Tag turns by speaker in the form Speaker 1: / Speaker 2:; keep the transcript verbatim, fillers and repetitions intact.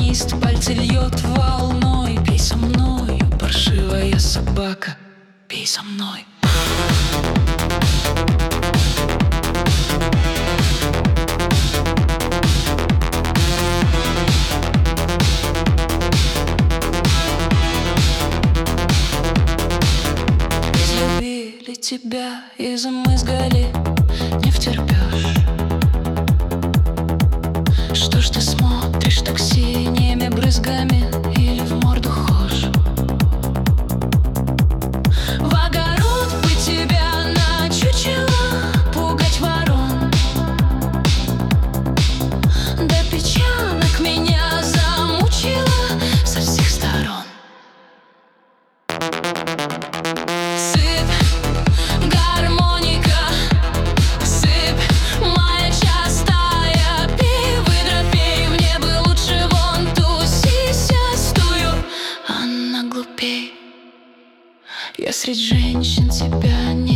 Speaker 1: Пианист пальцы льет волной. Пей со мною, паршивая собака, пей со мной. Излюбили тебя и замызгали, не втерпешь. Что ж ты смотришь так синими брызгами или в морду хошь? В огород бы тебя на чучело пугать ворон. Да печенок меня замучила со всех сторон. Сыпь, гармоника, сыпь, моя частая. Пей, выдропей, мне бы лучше вон ту сисястую. Она глупей. Я средь женщин тебя не